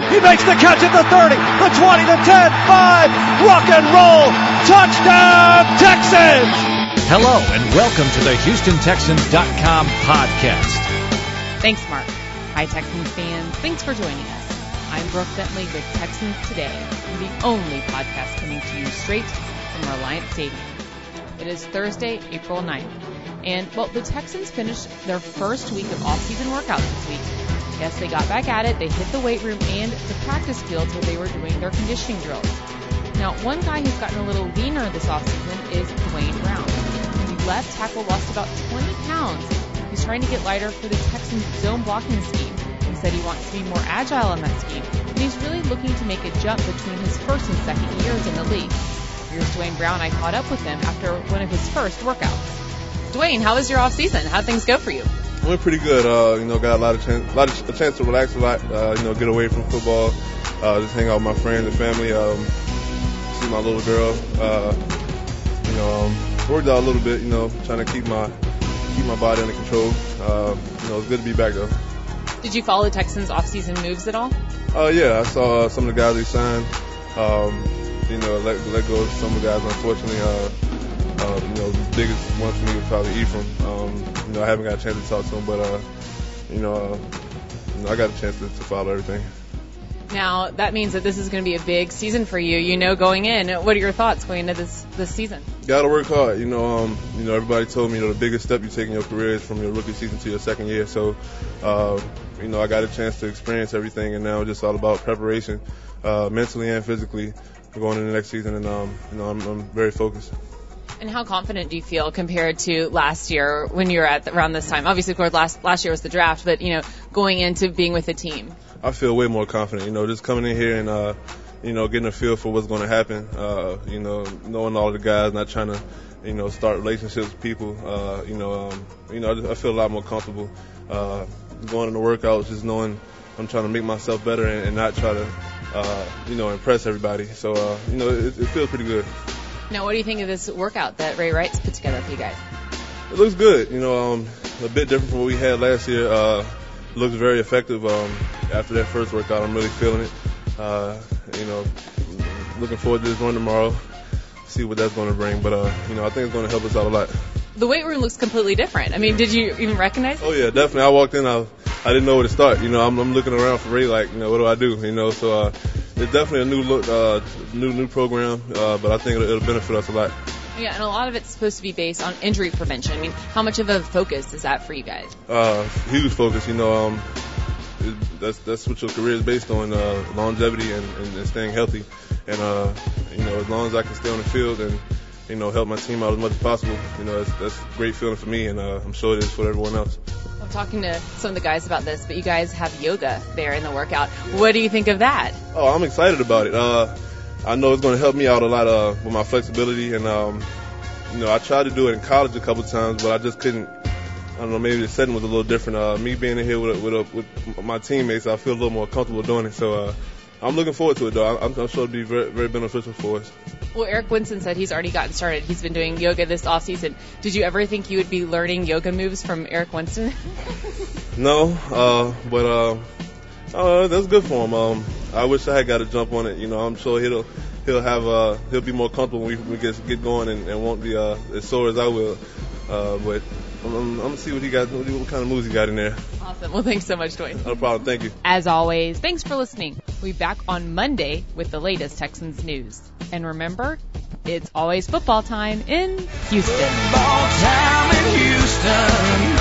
He makes the catch at the 30, the 20, the 10, 5. Rock and roll. Touchdown, Texans. Hello, and welcome to the HoustonTexans.com podcast. Thanks, Mark. Hi, Texans fans. Thanks for joining us. I'm Brooke Bentley with Texans Today, the only podcast coming to you straight from Reliant Stadium. It is Thursday, April 9th. And, well, the Texans finished their first week of off-season workouts this week. Yes, they got back at it. They hit the weight room and the practice fields where they were doing their conditioning drills. Now, one guy who's gotten a little leaner this offseason is Duane Brown. The left tackle lost about 20 pounds. He's trying to get lighter for the Texans' zone blocking scheme. He said he wants to be more agile in that scheme, and he's really looking to make a jump between his first and second years in the league. Here's Duane Brown. I caught up with him after one of his first workouts. Duane, how was your off season? How'd things go for you? Went pretty good. Got a chance to relax a lot. Get away from football. Just hang out with my friends and family. See my little girl. Worked out a little bit. Trying to keep my body under control. It's good to be back though. Did you follow the Texans' off-season moves at all? Yeah, I saw some of the guys they signed. Let go of some of the guys. Unfortunately, the biggest one for me was probably Ephraim. I haven't got a chance to talk to him, but I got a chance to follow everything. Now, that means that this is going to be a big season for you. Going in. What are your thoughts going into this season? Got to work hard. Everybody told me the biggest step you take in your career is from your rookie season to your second year. So, I got a chance to experience everything, and now it's just all about preparation, mentally and physically, going into the next season. And I'm very focused. And how confident do you feel compared to last year when you were at around this time? Obviously, of course, last year was the draft, but going into being with the team. I feel way more confident. Just coming in here and getting a feel for what's going to happen. Knowing all the guys, not trying to start relationships with people. I feel a lot more comfortable going into workouts, just knowing I'm trying to make myself better and not try to impress everybody. So it feels pretty good. Now, what do you think of this workout that Ray Wright's put together for you guys? It looks good. A bit different from what we had last year. Looks very effective. After that first workout, I'm really feeling it. Looking forward to this run tomorrow. See what that's going to bring. But I think it's going to help us out a lot. The weight room looks completely different. Did you even recognize it? Oh yeah, definitely. I walked in, I didn't know where to start. I'm looking around for Ray, like, what do I do? So it's definitely a new look, new program. But I think it'll benefit us a lot. Yeah, and a lot of it's supposed to be based on injury prevention. How much of a focus is that for you guys? Huge focus. That's what your career is based on, longevity and staying healthy. And as long as I can stay on the field and help my team out as much as possible, that's a great feeling for me, and I'm sure it is for everyone else. I'm talking to some of the guys about this, but you guys have yoga there in the workout. What do you think of that? Oh, I'm excited about it. I know it's going to help me out a lot with my flexibility, and I tried to do it in college a couple times, but I just couldn't. I don't know, maybe the setting was a little different. Me being in here with my teammates, I feel a little more comfortable doing it. So I'm looking forward to it, though. I'm sure it'll be very, very beneficial for us. Well, Eric Winston said he's already gotten started. He's been doing yoga this off-season. Did you ever think you would be learning yoga moves from Eric Winston? No, but that's good for him. I wish I had got a jump on it. I'm sure he'll be more comfortable when we get going and won't be as sore as I will. But I'm gonna see what kind of moves he got in there. Awesome. Well, thanks so much, Duane. No problem. Thank you. As always, thanks for listening. We'll be back on Monday with the latest Texans news. And remember, it's always football time in Houston. Football time in Houston.